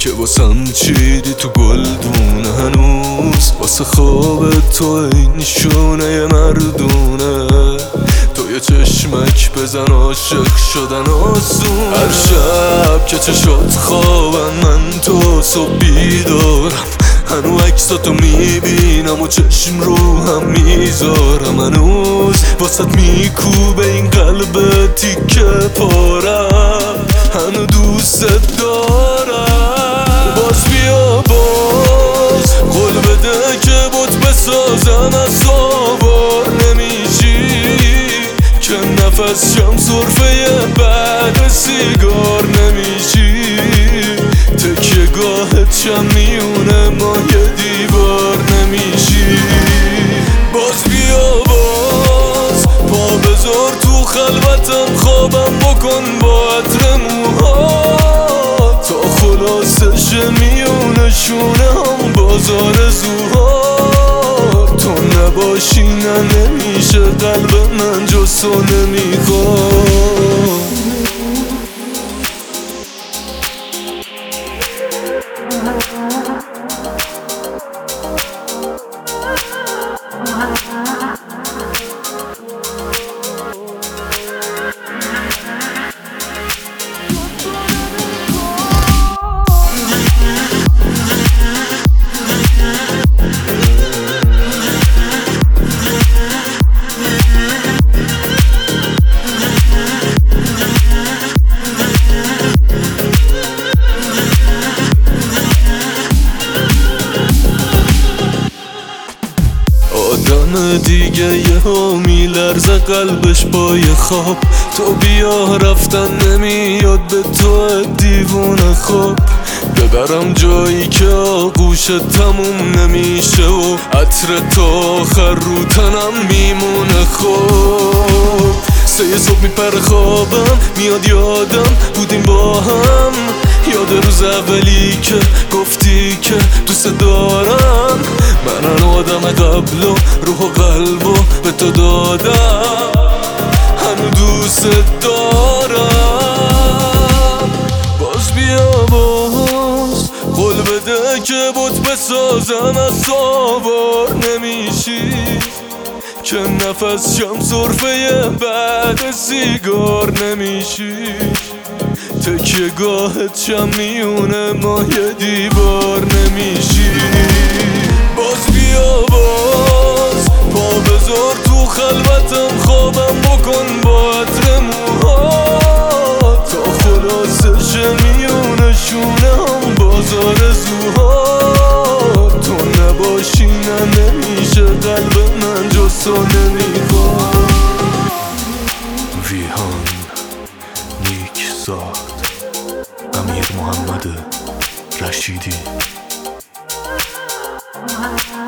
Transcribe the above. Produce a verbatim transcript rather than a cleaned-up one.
که واسم چیدی تو گلدونه، هنوز واسه خواب تو این نشونه مردونه. تو یه چشمک بزن عاشق شدن آسون. هر شب که چشات خوابن من تو صبح بیدارم، هنو عکساتو میبینم و چشم رو هم میذارم. هنوز واسط میکوبه این قلب تیکه پارم، هنو دوست دارم. باز بیا باز قول بده که بوت بسازم، از سوار نمیشی که نفس شم صرفه بعد سیگار نمیشی. تکیه گاهت شم میونه ما یه دیوار نمیشی. باز بیا باز پا بذار تو خلوتم، خوابم بکن با عطر موها تا خلاصش میونه شونه هم بازار زوها. تو نباشی نه نمیشه قلب من جز تو نمیخواد. آدم دیگه یه ها میلرزه قلبش پای خواب. تو بیا رفتن نمیاد به تو دیوونه خواب. ببرم جایی که آغوش تموم نمیشه و عطر تا آخر رو تنم میمونه. خوب سه صبح میپره خوابم، میاد یادم بودیم با هم. یاد روز اولی که گفتی که دوست دارم، من آدم قبل و روح و قلب و به تو دادم، هنو دوست دارم. باز بیا باز قول بده که بوت بسازم، از سوار نمیشی که نفس شم صرفه بعد سیگار نمیشی. تکیه گاهت شم میونه ما یه دیوار نمیشی. باز بیا باز پا بذار تو خلوتم، خوابم بکن با عطر موها تا خلاصش میونه شونه هم بازار زوها. تو نباشی نه نمیشه قلب من جز تو نمیخواد. ویهان نیک زاد امیر محمد رشیدی.